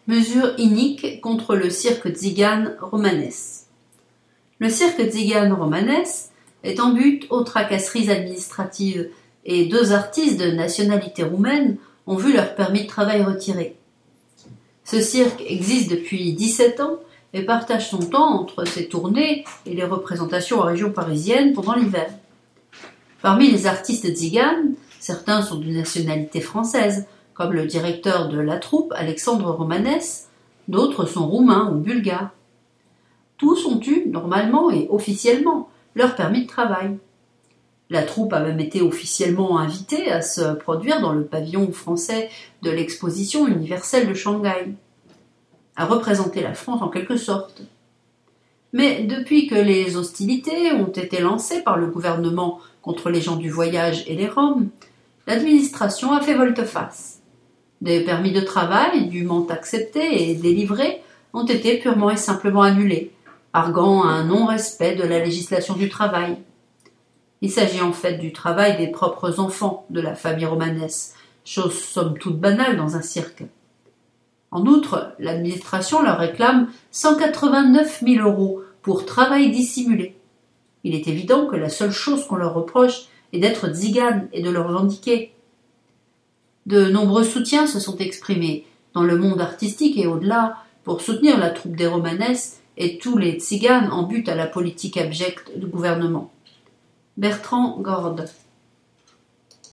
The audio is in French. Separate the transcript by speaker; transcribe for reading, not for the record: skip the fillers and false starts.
Speaker 1: Mesure inique contre le cirque tzigane romanes. Le cirque tzigane romanes est en but aux tracasseries administratives et 2 artistes de nationalité roumaine ont vu leur permis de travail retiré. Ce cirque existe depuis 17 ans et partage son temps entre ses tournées et les représentations en région parisienne pendant l'hiver. Parmi les artistes tziganes, certains sont de nationalité française, comme le directeur de la troupe, Alexandre Romanes, d'autres sont roumains ou bulgares. Tous ont eu, normalement et officiellement, leur permis de travail. La troupe a même été officiellement invitée à se produire dans le pavillon français de l'exposition universelle de Shanghai, à représenter la France en quelque sorte. Mais depuis que les hostilités ont été lancées par le gouvernement contre les gens du voyage et les Roms, l'administration a fait volte-face. Des permis de travail, dûment acceptés et délivrés, ont été purement et simplement annulés, arguant un non-respect de la législation du travail. Il s'agit en fait du travail des propres enfants de la famille romanesque, chose somme toute banale dans un cirque. En outre, l'administration leur réclame 189 000 € pour travail dissimulé. Il est évident que la seule chose qu'on leur reproche est d'être tziganes et de le revendiquer. De nombreux soutiens se sont exprimés dans le monde artistique et au-delà pour soutenir la troupe des romanes et tous les tziganes en but à la politique abjecte du gouvernement. Bertrand Gorde.